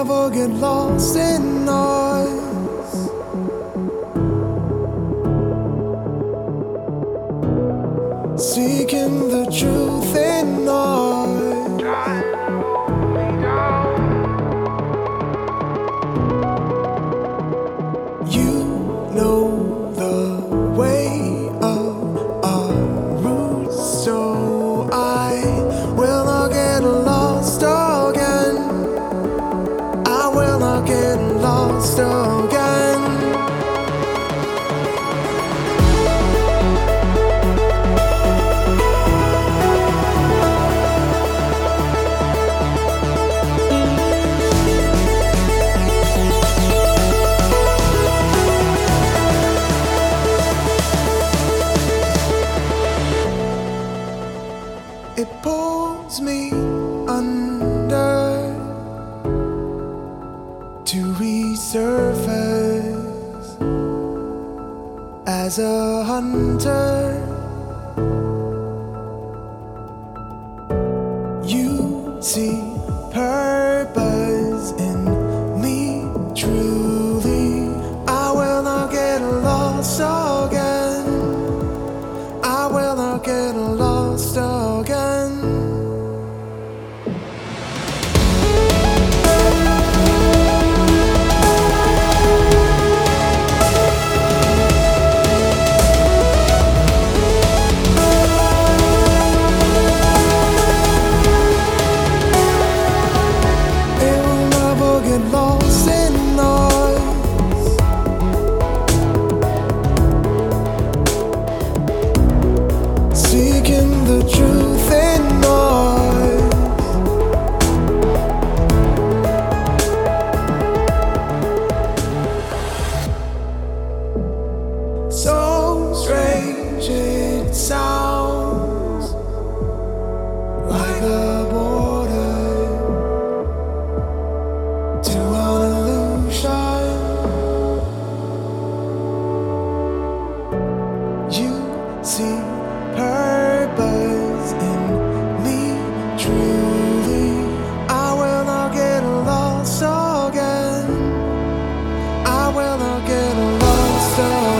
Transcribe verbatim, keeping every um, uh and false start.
never get lost in noise. Seeking the truth in noise. You know the way of our roots, so I will not get lost again. I will not get lost again. It pulls me under to resurface as a hunter. You see purpose in me truly. I will not get lost again. I will not get lost again. It will never get lost in noise. Seeking the truth in noise. So strange it sounds, like a border to an illusion. You see purpose in me truly. I will not get lost again. I will not get lost again.